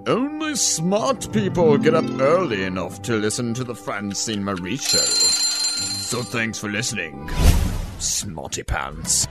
Only smart people get up early enough to listen to the Francine Marie Show. So thanks for listening, Smarty Pants.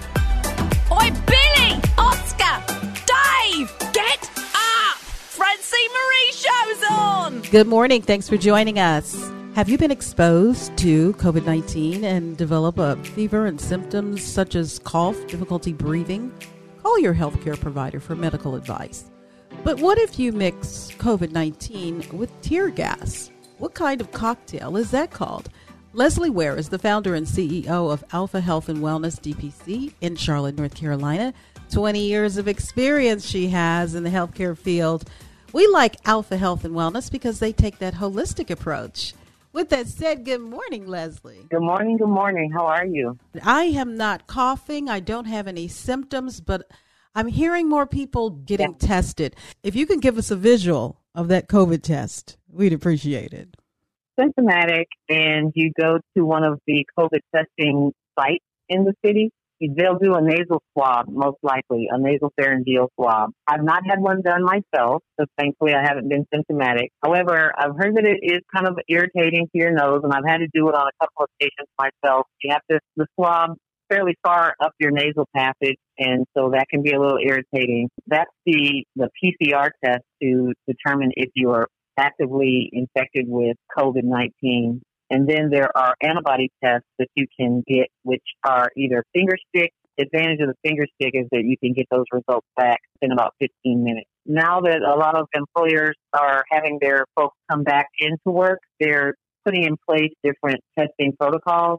Oi, Billy! Oscar! Dave! Get up! Francine Marie Show's on! Good morning. Thanks for joining us. Have you been exposed to COVID-19 and develop a fever and symptoms such as cough, difficulty breathing? Call your healthcare provider for medical advice. But what if you mix COVID-19 with tear gas? What kind of cocktail is that called? Leslie Ware is the founder and CEO of Alpha Health and Wellness DPC in Charlotte, North Carolina. 20 years of experience she has in the healthcare field. We like Alpha Health and Wellness because they take that holistic approach. With that said, good morning, Leslie. Good morning. Good morning. How are you? I am not coughing. I don't have any symptoms, but I'm hearing more people getting tested. If you can give us a visual of that COVID test, we'd appreciate it. Symptomatic, and you go to one of the COVID testing sites in the city, they'll do a nasal swab, most likely, a nasal pharyngeal swab. I've not had one done myself, so thankfully I haven't been symptomatic. However, I've heard that it is kind of irritating to your nose, and I've had to do it on a couple of patients myself. You have the swab fairly far up your nasal passage, and so that can be a little irritating. That's the PCR test to determine if you're actively infected with COVID-19. And then there are antibody tests that you can get, which are either finger stick. The advantage of the finger stick is that you can get those results back in about 15 minutes. Now that a lot of employers are having their folks come back into work, they're putting in place different testing protocols.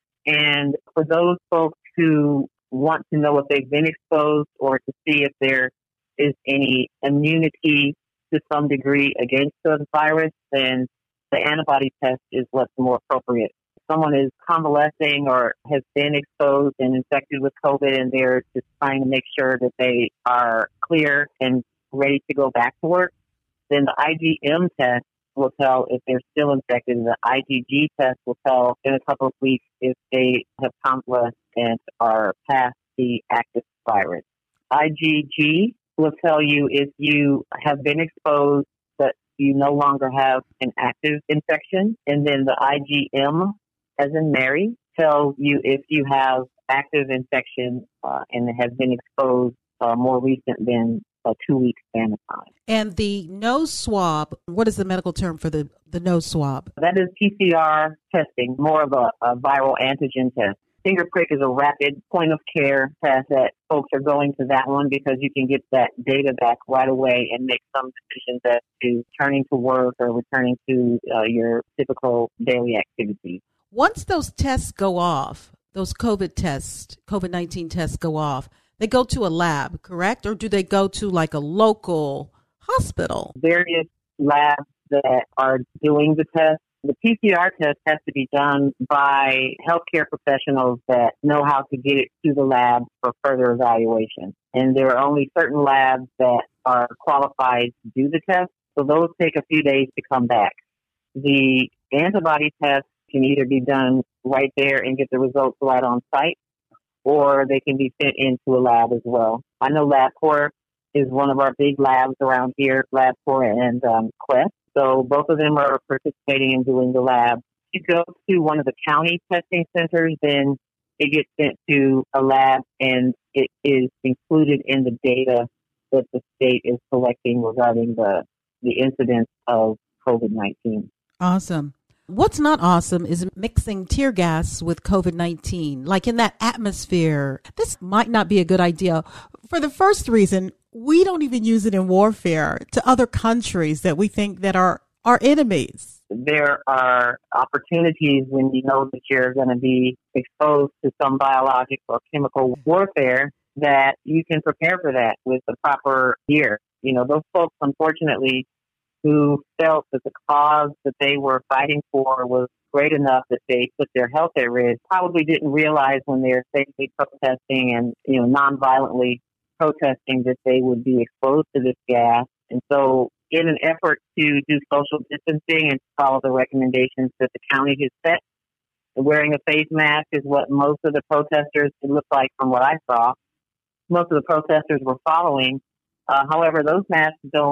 And for those folks who want to know if they've been exposed or to see if there is any immunity to some degree against the virus, then the antibody test is what's more appropriate. If someone is convalescing or has been exposed and infected with COVID and they're just trying to make sure that they are clear and ready to go back to work, then the IgM test will tell if they're still infected. The IgG test will tell in a couple of weeks if they have convalesced and are past the active virus. IgG will tell you if you have been exposed but you no longer have an active infection. And then the IgM, as in Mary, tells you if you have active infection and have been exposed more recent than a 2-week span of time. And the nose swab, what is the medical term for the nose swab? That is PCR testing, more of a viral antigen test. Finger prick is a rapid point of care test that folks are going to that one because you can get that data back right away and make some decisions as to returning to work or returning to your typical daily activities. Once those tests go off, those COVID-19 tests go off, they go to a lab, correct? Or do they go to like a local hospital? Various labs that are doing the test. The PCR test has to be done by healthcare professionals that know how to get it to the lab for further evaluation. And there are only certain labs that are qualified to do the test, so those take a few days to come back. The antibody test can either be done right there and get the results right on site, or they can be sent into a lab as well. I know LabCorp is one of our big labs around here, LabCorp and Quest. So both of them are participating in doing the lab. If you go to one of the county testing centers, then it gets sent to a lab and it is included in the data that the state is collecting regarding the incidence of COVID-19. Awesome. What's not awesome is mixing tear gas with COVID-19, like in that atmosphere. This might not be a good idea. For the first reason, we don't even use it in warfare to other countries that we think that are our enemies. There are opportunities when you know that you're going to be exposed to some biologic or chemical warfare that you can prepare for that with the proper gear. You know, those folks, unfortunately, who felt that the cause that they were fighting for was great enough that they put their health at risk, probably didn't realize when they're safely protesting and, non-violently protesting that they would be exposed to this gas. And so in an effort to do social distancing and follow the recommendations that the county has set, wearing a face mask is what most of the protesters, it looked like from what I saw, most of the protesters were following. However, those masks don't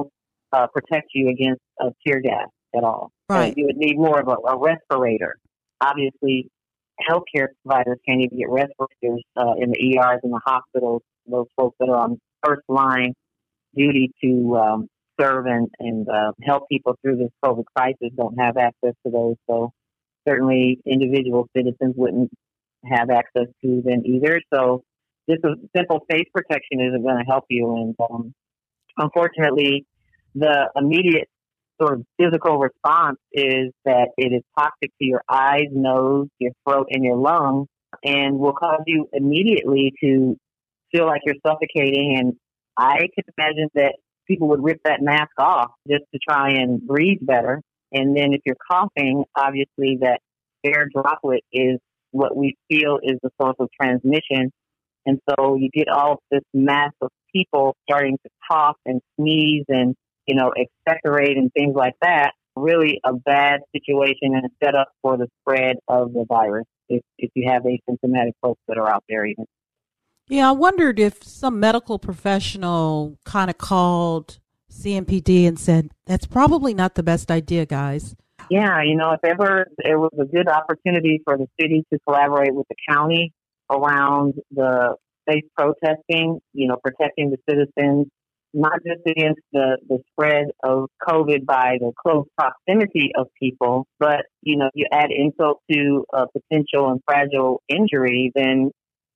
protect you against tear gas at all. Right. You would need more of a respirator. Obviously, healthcare providers can't even get respirators in the ERs and the hospitals. Those folks that are on first line duty to serve and help people through this COVID crisis don't have access to those. So certainly individual citizens wouldn't have access to them either. So just a simple face protection isn't going to help you. And unfortunately, the immediate sort of physical response is that it is toxic to your eyes, nose, your throat, and your lungs, and will cause you immediately to feel like you're suffocating. And I can imagine that people would rip that mask off just to try and breathe better. And then if you're coughing, obviously that air droplet is what we feel is the source of transmission. And so you get all this mass of people starting to cough and sneeze and, expectorate and things like that. Really a bad situation and a setup for the spread of the virus if you have asymptomatic folks that are out there even. Yeah, I wondered if some medical professional kind of called CMPD and said, that's probably not the best idea, guys. Yeah, if ever there was a good opportunity for the city to collaborate with the county around the safe protesting, protecting the citizens, not just against the spread of COVID by the close proximity of people, but, you add insult to a potential and fragile injury, then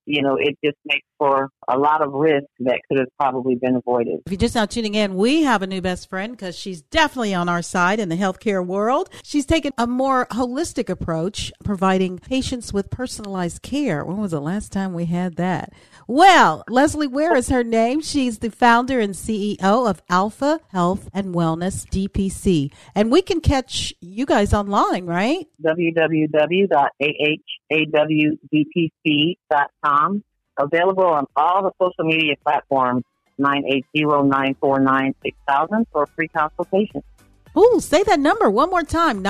it just makes for a lot of risk that could have probably been avoided. If you're just now tuning in, we have a new best friend because she's definitely on our side in the healthcare world. She's taken a more holistic approach, providing patients with personalized care. When was the last time we had that? Well, Leslie Ware is her name. She's the founder and CEO of Alpha Health and Wellness DPC. And we can catch you guys online, right? www.ahawdpc.com. Available on all the social media platforms, 980-949-6000 for a free consultation. Ooh, say that number one more time,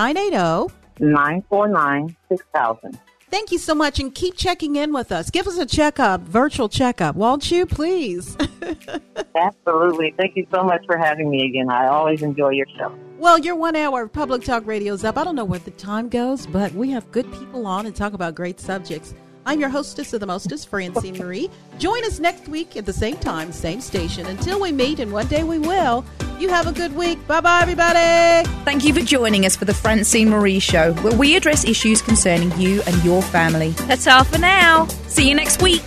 980-949-6000. Thank you so much, and keep checking in with us. Give us a checkup, virtual checkup, won't you, please? Absolutely. Thank you so much for having me again. I always enjoy your show. Well, your 1 hour of Public Talk Radio is up. I don't know where the time goes, but we have good people on and talk about great subjects. I'm your hostess of the mostest, Francine Marie. Join us next week at the same time, same station. Until we meet, and one day we will, you have a good week. Bye-bye, everybody. Thank you for joining us for the Francine Marie Show, where we address issues concerning you and your family. That's all for now. See you next week.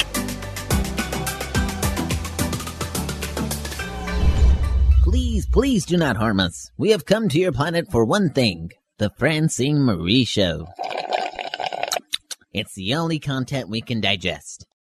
Please do not harm us. We have come to your planet for one thing, the Francine Marie Show. It's the only content we can digest.